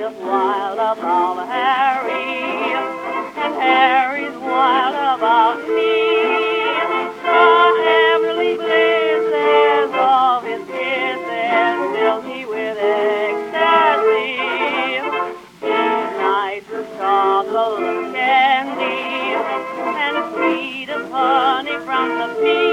just wild about Harry, and Harry's wild about me. The heavenly blisses of his kisses fill me with ecstasy. Night of chocolate candy and sweet as honey from the bee.